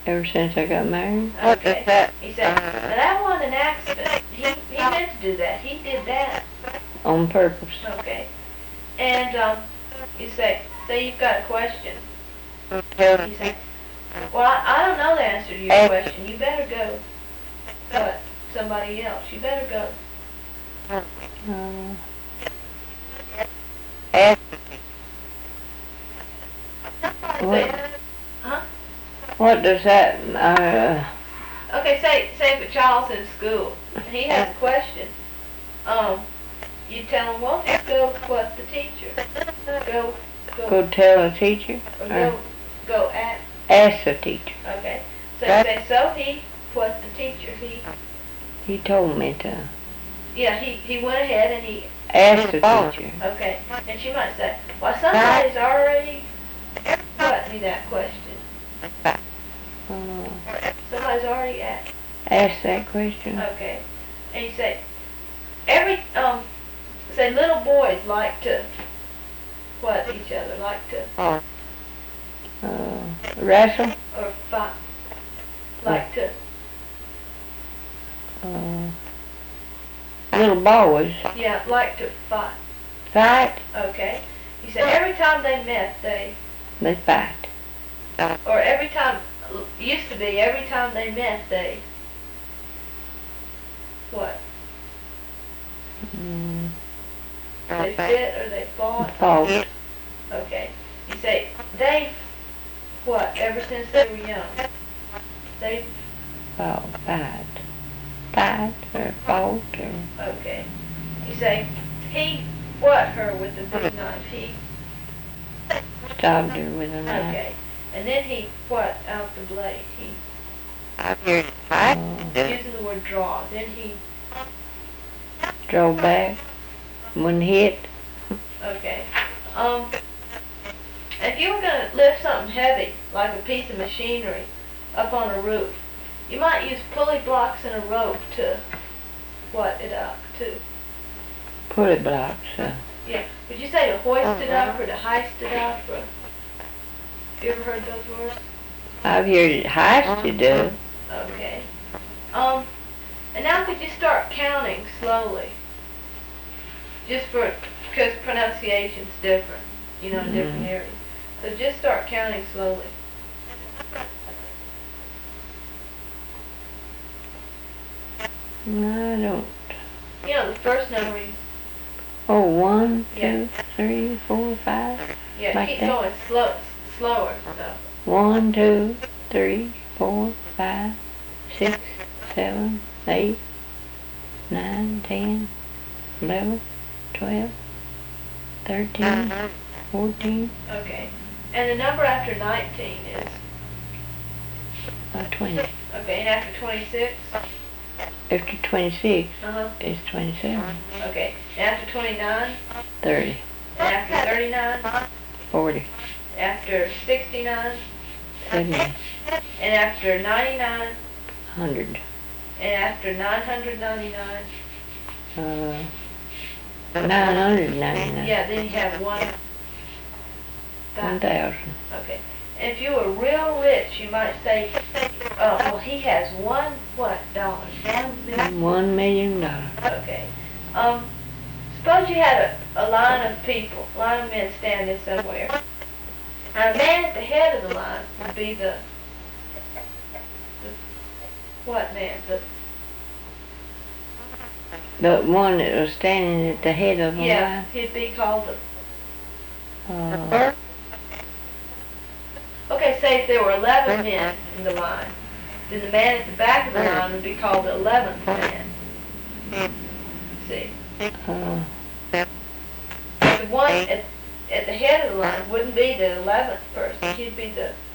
Ever since I got married. What does that? He said, now that wasn't an accident. He meant to do that. He did that. On purpose. Okay. And you say you've got a question. You say, well, I don't know the answer to your question. You better go. But somebody else. You better go. What? Huh? What does that? Okay, say if a child's in school and he has a question, you tell him, well, just go what the teacher. Go tell the teacher. Or go at. Ask the teacher. Okay. So you say, so he what the teacher. He told me to. Yeah, he went ahead and he asked the teacher. Okay. And she might say, well, somebody's already put me that question. Somebody's already asked that question. Okay. And you say, say little boys like to what each other, like to wrestle or fight, like to little boys. Yeah, like to fight. Fight? Okay. You said every time they met, they fight. Or every time, used to be every time they met, they what? They fit or they fought? Fought. Okay. You say they what? Ever since they were young, they fight or fought or. Okay. You say he what her with the big knife? He stabbed her with a knife. Okay. And then he what out the blade? He using the word draw. Then he draw back when hit. Okay. If you were gonna lift something heavy, like a piece of machinery, up on a roof, you might use pulley blocks and a rope to what it up to. Pulley blocks. Yeah. Would you say to hoist it up or to heist it up? Or you ever heard those words? I've heard it heisted up. Okay. And now could you start counting slowly? Just because pronunciation's different, in different areas. So just start counting slowly. No, I don't. The first number is... Oh, 1, 2, Yeah. 3, 4, 5. Yeah, like keep that. going slower. So. 1, 2, 3, 4, 5, 6, 7, 8, 9, 10, 11, 12, 13, 14, Okay. And the number after 19 is? 20. Okay, and after 26? After 26 Uh-huh. is 27. Okay. And after 29? 30. And after 39? 40. After 69? 70. And after 99? 100. And after 999? 999. Yeah, then you have 1,000. Okay. And if you were real rich, you might say, well, he has $1 dollars? $1 million. Okay. Suppose you had a line of people, a line of men standing somewhere. And a man at the head of the line would be the what man? The one that was standing at the head of the Yeah, he'd be called line. Okay, say if there were 11 men in the line, then the man at the back of the line would be called the 11th man. See? The one at the head of the line wouldn't be the 11th person. He'd be the